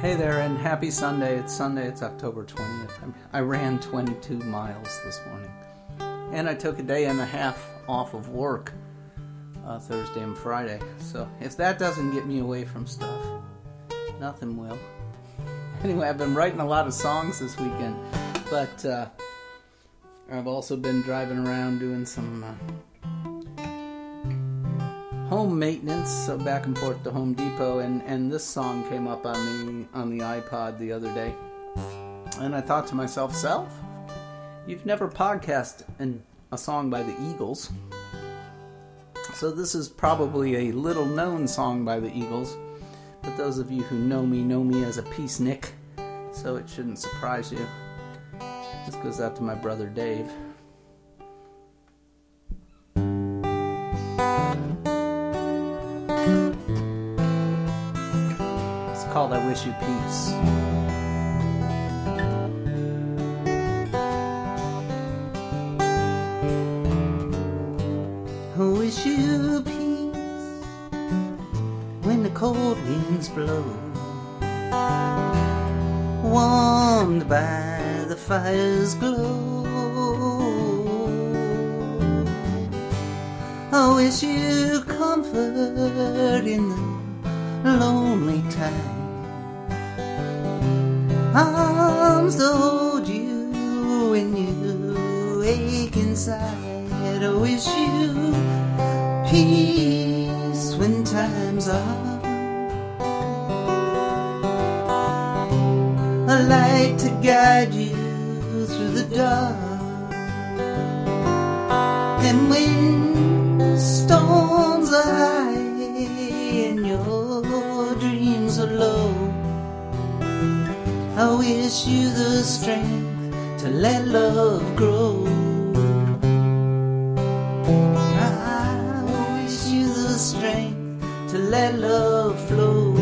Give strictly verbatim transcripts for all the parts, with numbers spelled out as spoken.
Hey there, and happy Sunday. It's Sunday, it's October twentieth. I ran twenty-two miles this morning. And I took a day and a half off of work uh, Thursday and Friday. So if that doesn't get me away from stuff, nothing will. Anyway, I've been writing a lot of songs this weekend, but uh, I've also been driving around doing some uh, home maintenance, so back and forth to Home Depot, and, and this song came up on the on the iPod the other day, and I thought to myself, Self, you've never podcasted an, a song by the Eagles, so this is probably a little known song by the Eagles, but those of you who know me know me as a peacenik, so it shouldn't surprise you. This goes out to my brother Dave. It's called I Wish You Peace. I wish you peace when the cold winds blow, warmed by the fire's glow. I wish you comfort in the lonely time, arms to hold you when you ache inside. I wish you peace when times are hard, a light to guide you through the dark, and when storms are high and your dreams are low, I wish you the strength to let love grow. I wish you the strength to let love flow.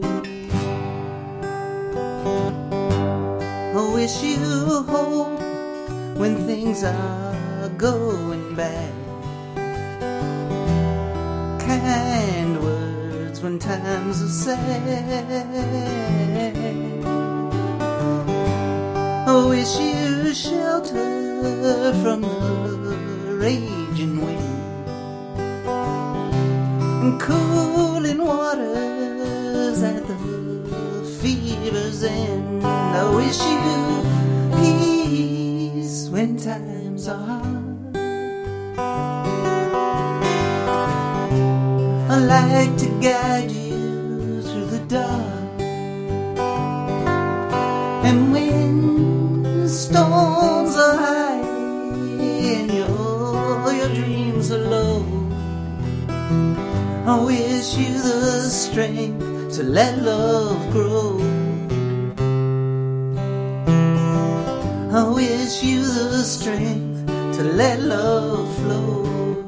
I wish you hope when things are going bad, kind words when times are sad. I wish you shelter from the raging wind and cooling waters at the fever's end. I wish you peace when times are hard, a light to guide you through the dark, and when storms are high and your, your dreams are low, I wish you the strength to let love grow. I wish you the strength to let love flow.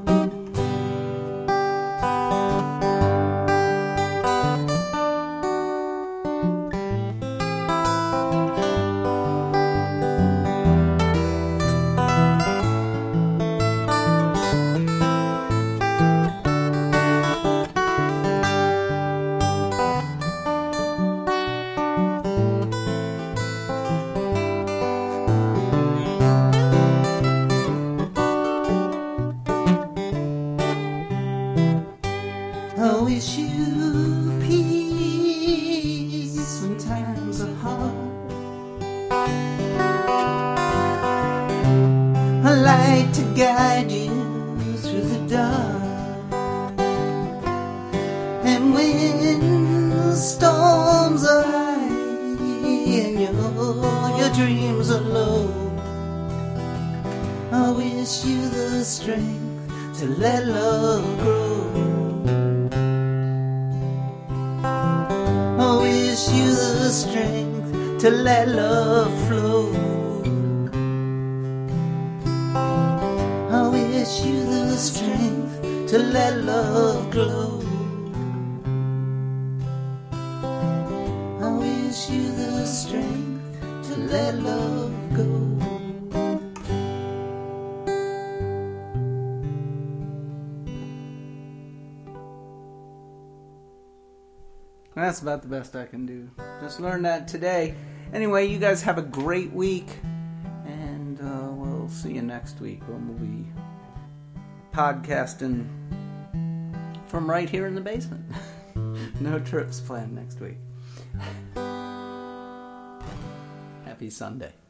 I wish you peace when times are hard, a light to guide you through the dark, and when storms are high and your, your dreams are low, I wish you the strength to let love grow. I wish you the strength to let love flow. I wish you the strength to let love glow. I wish you the strength to let love go. That's about the best I can do. Just learned that today. Anyway, you guys have a great week, and uh, we'll see you next week when we'll be podcasting from right here in the basement. No trips planned next week. Happy Sunday.